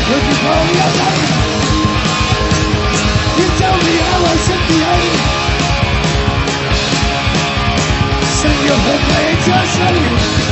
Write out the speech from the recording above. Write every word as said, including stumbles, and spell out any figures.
Would you call me a liar? You tell me I was in the air. Send your hook, I ain't just you.